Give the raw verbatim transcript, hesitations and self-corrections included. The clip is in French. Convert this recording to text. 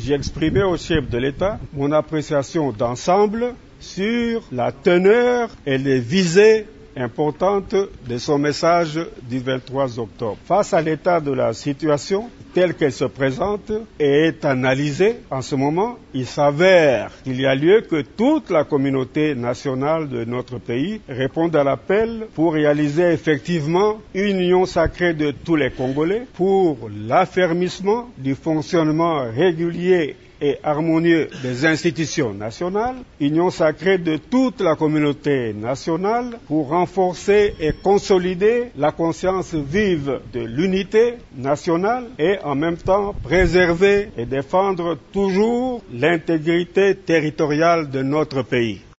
j'ai exprimé au chef de l'État mon appréciation d'ensemble sur la teneur et les visées importante de son message du vingt-trois octobre. Face à l'état de la situation telle qu'elle se présente et est analysée en ce moment, il s'avère qu'il y a lieu que toute la communauté nationale de notre pays réponde à l'appel pour réaliser effectivement une union sacrée de tous les Congolais pour l'affermissement du fonctionnement régulier et harmonieux des institutions nationales, union sacrée de toute la communauté nationale pour renforcer et consolider la conscience vive de l'unité nationale et en même temps préserver et défendre toujours l'intégrité territoriale de notre pays.